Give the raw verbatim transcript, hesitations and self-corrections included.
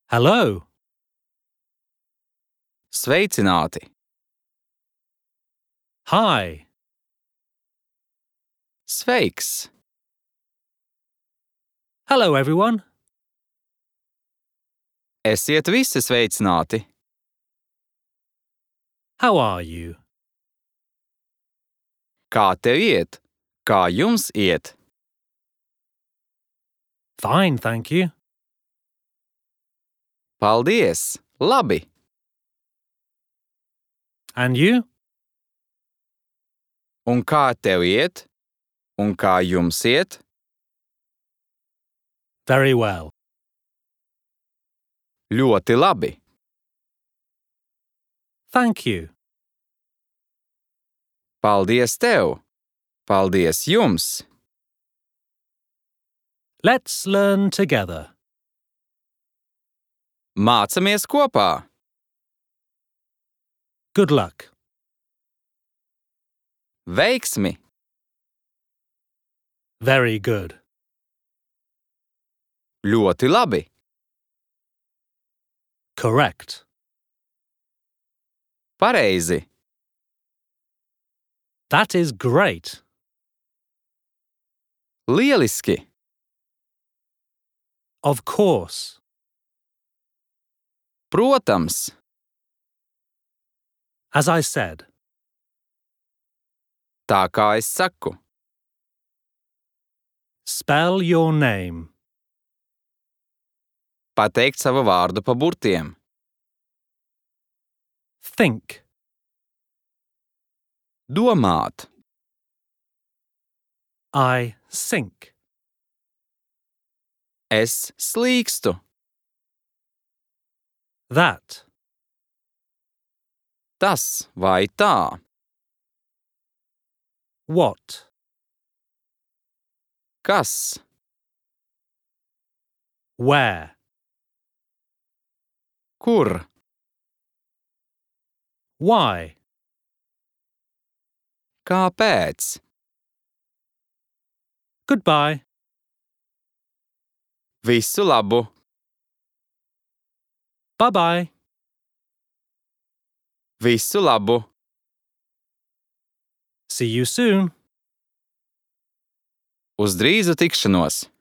Hello. Sveicināti! Hi. Sveiks! Hello, everyone. Esiet visi sveicināti! How are you? Kā tev iet? Kā jums iet? Fine, thank you. Paldies! Labi! And you? Un kā tev iet? Un kā jums iet? Very well. Ļoti labi! Thank you. Paldies tev! Paldies jums! Let's learn together. Mācamies kopā! Good luck. Veiksmi! Very good. Ļoti labi! Correct. Pareizi! That is great. Lieliski! Of course. Protams! As I said. Tā kā es saku. Spell your name. Pateikt savu vārdu pa burtiem. Think. Domāt. I sink. Es slīkstu. That. Tas vai tā. What? Kas? Where? Kur? Why? Kāpēc? Goodbye. Visu labu! Bye-bye. Visu labu! See you soon. Uz drīzu tikšanos!